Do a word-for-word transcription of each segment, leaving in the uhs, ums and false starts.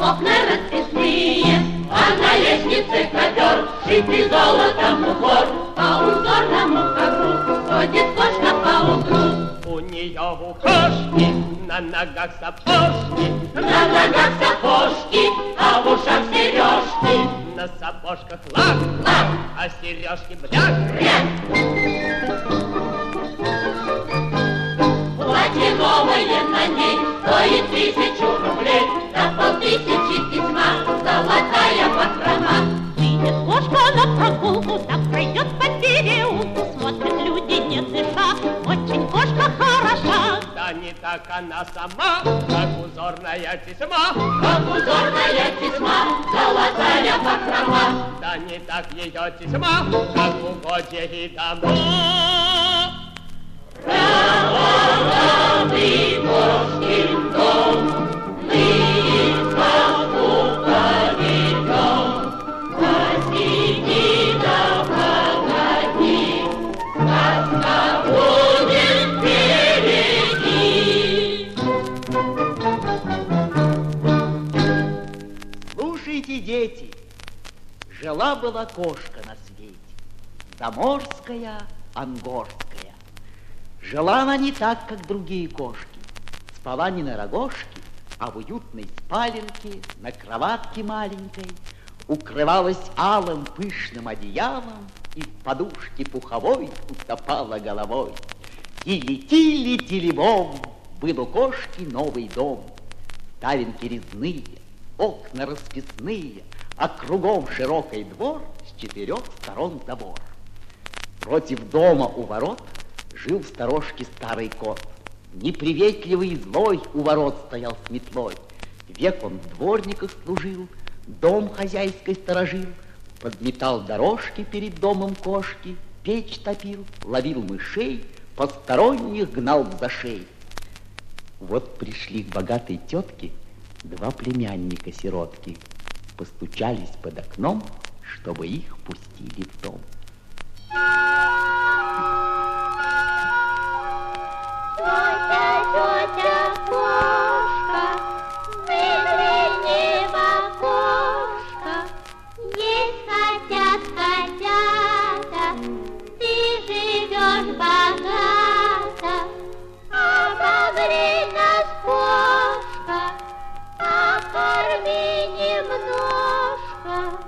окна расписные, а на лестнице ковер, шитый золотом узор, по узорному ковру ходит кошка по углу. У нее в ушашке, на ногах сапожки, на ногах сапожки, а в ушах сережки. На сапожках лак, лак, а сережки бляк, бряк. Платье новое на ней стоит тысячу рублей, на полтысячи письма золотая бахрома. Выйдет кошка на прогулку, так пройдет по переулку, смотрят люди, не дыша, очень кошка хороша. Да не так она сама, как узорная тесьма, как узорная тесьма, золотая бахрома. Да не так ее тесьма, как угодья и дома. Работатый кошкин дом, мы сказку поведем. Посиди да погоди, сказка будет впереди. Слушайте, дети, жила-была кошка на свете, заморская, ангорская. Жила она не так, как другие кошки. Спала не на рогожке, а в уютной спаленке, на кроватке маленькой, укрывалась алым пышным одеялом и в подушке пуховой утопала головой. Тили-тили-тилибом, был у кошки новый дом. Ставенки резные, окна расписные, а кругом широкий двор, с четырех сторон забор. Против дома у ворот жил в сторожке старый кот. Неприветливый и злой у ворот стоял с метлой. Век он в дворниках служил, дом хозяйской сторожил, подметал дорожки перед домом кошки, печь топил, ловил мышей, посторонних гнал в зашей. Вот пришли к богатой тетке два племянника-сиротки, постучались под окном, чтобы их пустили в дом. Тетя, тетя, кошка, выгляни в окошко. Есть хотят котята, ты живешь богато. Обогрей нас, кошка, покорми немножко.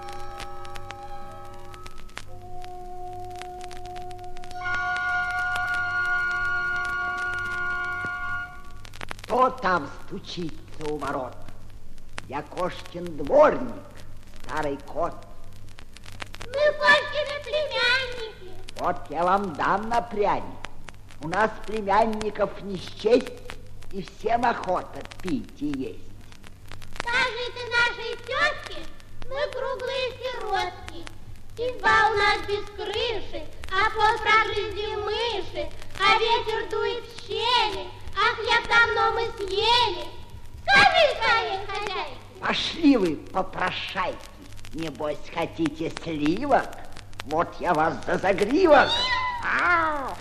Кто там стучится у ворот? Я кошкин дворник, старый кот. Мы кошкины племянники. Вот я вам дам на пряник. У нас племянников не счесть, и всем охота пить и есть. Скажи ты нашей тетке, мы круглые сиротки. Изба у нас без крыши, а пол прогрызли мыши, а ветер дует в щели, а хлеб давно мы съели. Скажи своей хозяйке. Пошли вы, попрошайки, небось хотите сливок? Вот я вас за загривок. Ау!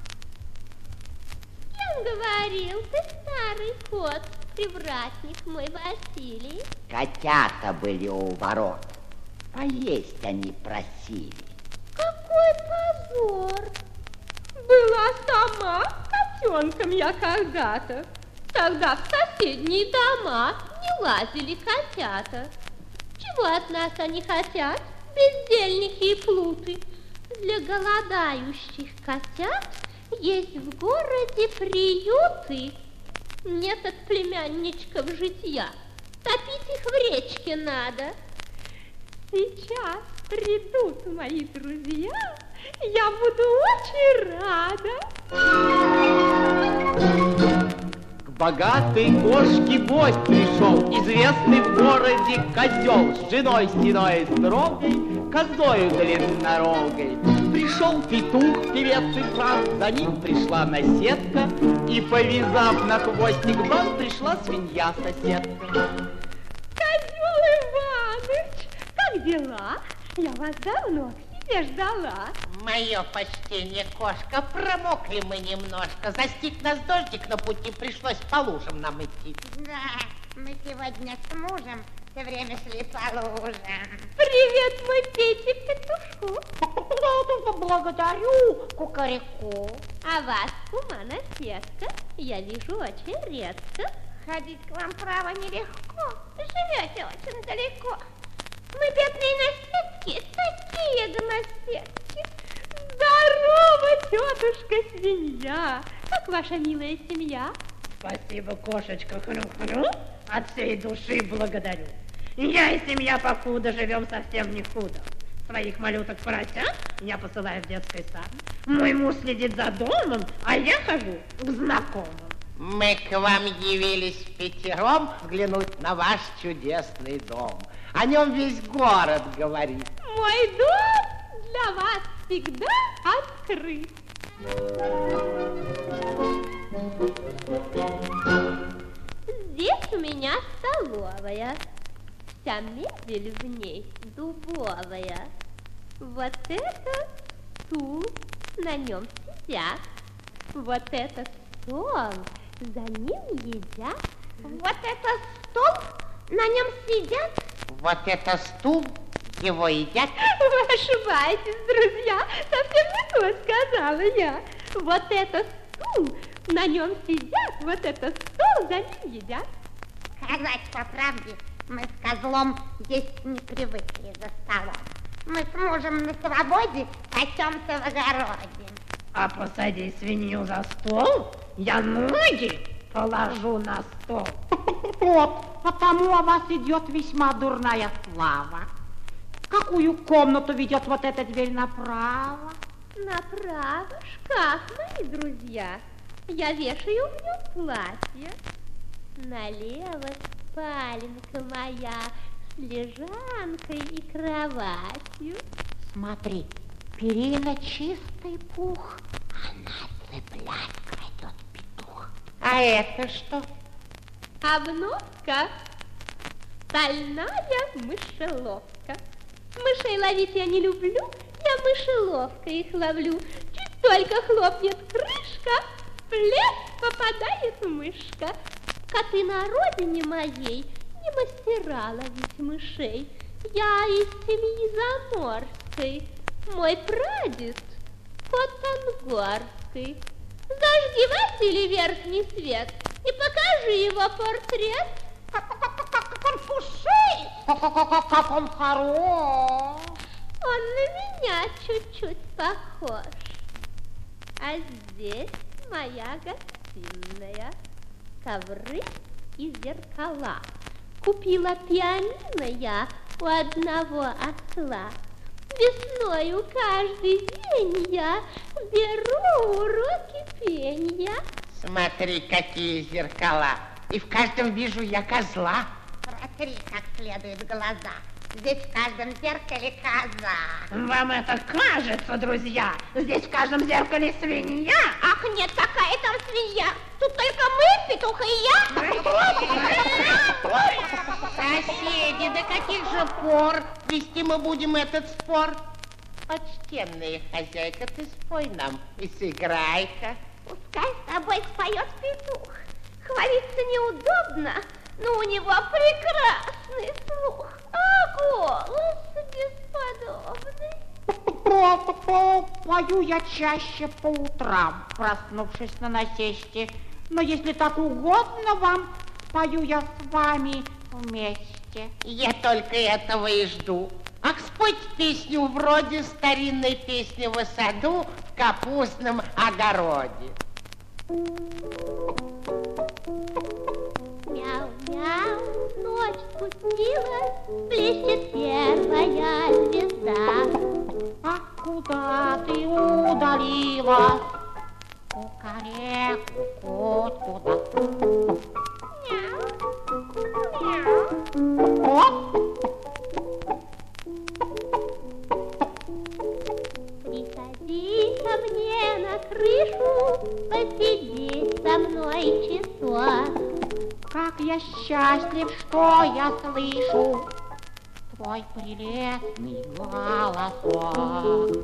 Кем говорил ты, старый кот, привратник мой Василий? Котята были у ворот, поесть они просили. Какой позор! Была сама котенком я когда-то. Тогда в соседние дома не лазили котята. Чего от нас они хотят, бездельники и плуты? Для голодающих котят есть в городе приюты. Нет от племянничков житья, топить их в речке надо. Сейчас придут мои друзья, я буду очень рада. К богатой кошке гость пришел, известный в городе козел, с женой седой строгой, козою длиннорогой. Пришел петух, певец и франт, за ним пришла наседка, и, повязав на хвостик бант, пришла свинья-соседка. Козел Иваныч, как дела? Я вас давно к себе ждала. Мое почтение, кошка, промокли мы немножко. Застиг нас дождик на пути, пришлось по лужам нам идти. Да. Мы сегодня с мужем все время шли по лужам. Привет, мой Петя-петушку. Благодарю, кукареку. А вас, кума, на сетка, я вижу очень редко. Ходить к вам, право, нелегко. Живете очень далеко. Мы бедные наседки, такие домоседки. Здорово, тетушка свинья. Как ваша милая семья? Спасибо, кошечка, хрю-хрю. От всей души благодарю. Я и семья покуда живем совсем не худо. Своих малюток-поросят я посылаю в детский сад. Мой муж следит за домом, а я хожу к знакомым. Мы к вам явились впятером взглянуть на ваш чудесный дом. О нем весь город говорит. Мой дом для вас всегда открыт. Здесь у меня столовая. Вся мебель в ней дубовая. Вот это стул, на нем сидят. Вот это стол, за ним едят. Вот это стол, на нем сидят. Вот это стул, его едят. Вы ошибаетесь, друзья, совсем не то сказала я. Вот это стул, на нем сидят, вот это стол, за ним едят. Сказать по правде, мы с козлом есть не привыкли за столом. Мы с мужем на свободе пасемся в огороде. А посади свинью за стол, я ноги положу на стол. Вот, потому о вас идет весьма дурная слава. Какую комнату ведет вот эта дверь направо? Направо шкаф, мои друзья. Я вешаю в нем платье. Налево спаленка моя с лежанкой и кроватью. Смотри, перина чистый пух, она цыплят крадет петух. А это что? Обновка, стальная мышеловка. Мышей ловить я не люблю, я мышеловкой их ловлю. Чуть только хлопнет крышка, в плед попадает мышка. Коты на родине моей не мастера ловить мышей. Я из семьи заморской, мой прадед кот ангорский. Зажги, Василий, верхний свет и покажи его портрет. Как он пушистый, как он хорош. Он на меня чуть-чуть похож. А здесь моя гостиная. Ковры и зеркала. Купила пианино я у одного осла. Весною каждый день я беру уроки пения. Смотри, какие зеркала. И в каждом вижу я козла. Протри как следует глаза. Здесь в каждом зеркале коза. Вам это кажется, друзья? Здесь в каждом зеркале свинья. Ах, нет, какая там свинья? Тут только мы, петух и я. Соседи, до каких же пор вести мы будем этот спор? Почтенная хозяйка, ты спой нам и сыграй-ка. Пускай с тобой споет петух. Хвалиться неудобно, но у него прекрасный слух. А голос бесподобный. Пою я чаще по утрам, проснувшись на насесте. Но если так угодно вам, пою я с вами вместе. Я только этого и жду. Ах, спойте песню вроде старинной песни в саду в капустном огороде. Мяу-мяу, ночь спустилась, блещет первая звезда. А куда ты удалилась? Кукареку, кот куда? Присади ко мне на крышу, посиди со мной часок. Как я счастлив, что я слышу твой прелестный голосок.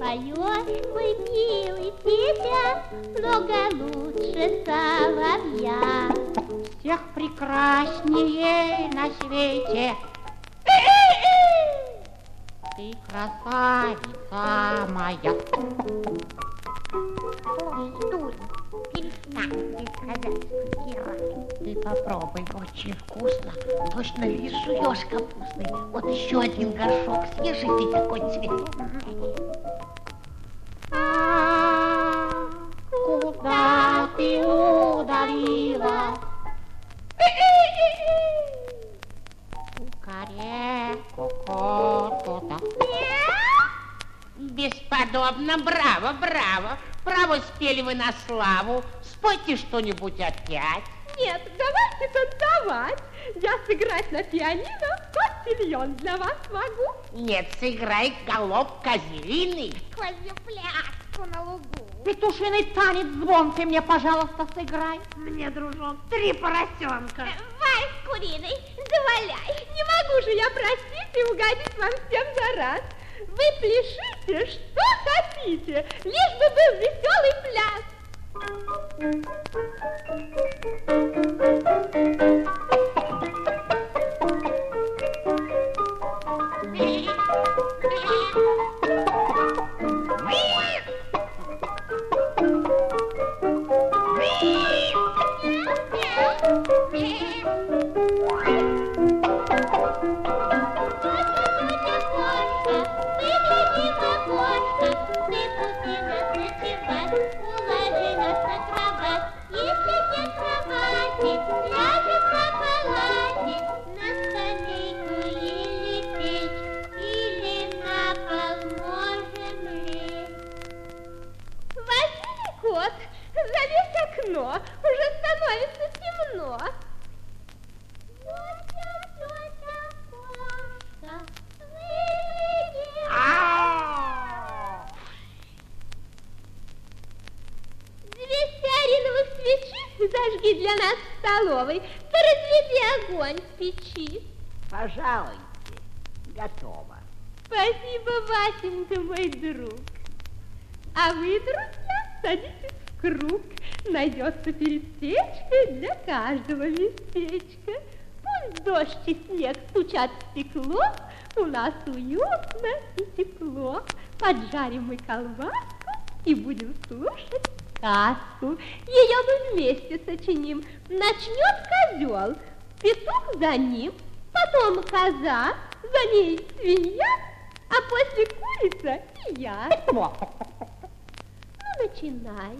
поешь, мой милый, тебя много лучше соловья. Всех прекраснее на свете ты красавица моя. Стой, перестань ты хозяйскую герой. Ты попробуй, очень вкусно. Точно лисуешь капустный. Вот еще один горшок свежий, ты такой цветной. А куда ты удалила кукареку кот-кота? Бесподобно, браво, браво. Право, спели вы на славу. Спойте что-нибудь опять. Нет, давайте танцевать. Я сыграть на пианино котильон для вас могу. Нет, сыграй галоп козлиный. Козью пляску на лугу. Петушиный танец звон ты мне, пожалуйста, сыграй. Мне, дружок, три поросенка. Вальс куриный, заваляй. Не могу же я просить и угодить вам всем за раз. Вы пляшите, что хотите, лишь бы был веселый пляс. Уже становится темно. Две стеариновых свечи зажги для нас в столовой. Да разведи огонь в печи. Пожалуйте, готово. Спасибо, Васенька, мой друг. А вы, друзья, садитесь в круг. Найдется перед печкой для каждого местечко. Пусть дождь и снег стучат в стекло, у нас уютно и тепло. Поджарим мы колбаску и будем слушать сказку. Ее мы вместе сочиним. Начнет козел, петух за ним, потом коза, за ней свинья, а после курица и я. Ну, начинай.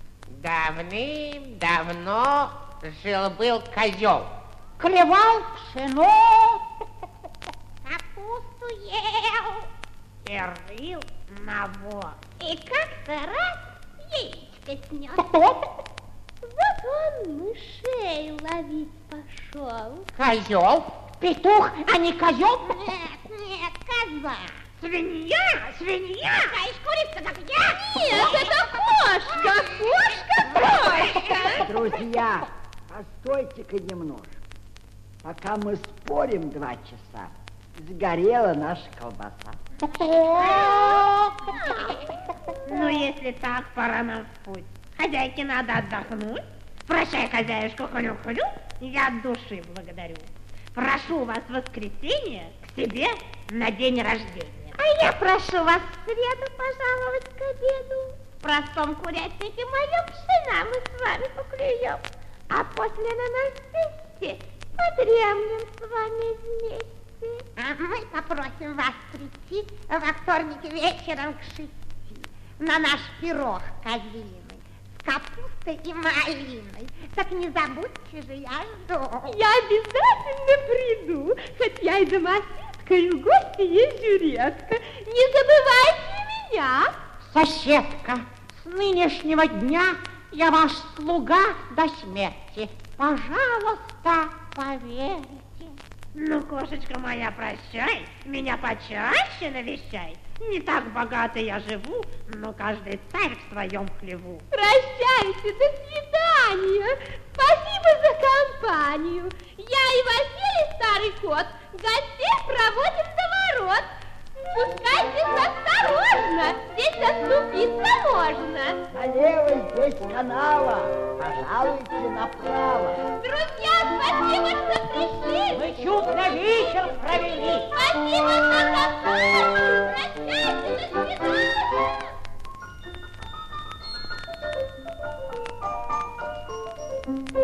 Давным-давно жил-был козел. Клевал пшено, Капусту ел. И рыл навоз. И как-то раз яичко снес. кто? Вот он мышей ловить пошел. Козел? Петух, а не козел? Нет, нет, коза. Свинья, свинья. Знаешь, курица как я? Нет, это кошка, кошка, кошка. Друзья, постойте-ка немножко. Пока мы спорим два часа, сгорела наша колбаса. Ну, если так, пора нам в путь. Хозяйке надо отдохнуть. Прощай, хозяюшка, хрю-хрю, я от души благодарю. Прошу вас в воскресенье к себе на день рождения. А я прошу вас в среду пожаловать к обеду. В простом курятнике моем пшена мы с вами поклюем. А после на насыпьте подремлем с вами вместе. А мы попросим вас прийти во вторник вечером к шести на наш пирог козлиный с капустой и малиной. Так не забудьте же, я жду. Я обязательно приду, хоть я и домоседка, и в гости езжу редко. Не забывайте меня. Соседка, с нынешнего дня я ваш слуга до смерти. Пожалуйста, поверьте. Ну, кошечка моя, прощай, меня почаще навещай. Не так богато я живу, но каждый царь в своем хлеву. Прощайте, до свидания. Спасибо за компанию. Я и Василий, старый кот, гостей проводим до ворот. Спускайтесь осторожно, здесь пришли. Мы чудно вечер провели. Спасибо за компанию. Прощайте, до свидания. Thank you.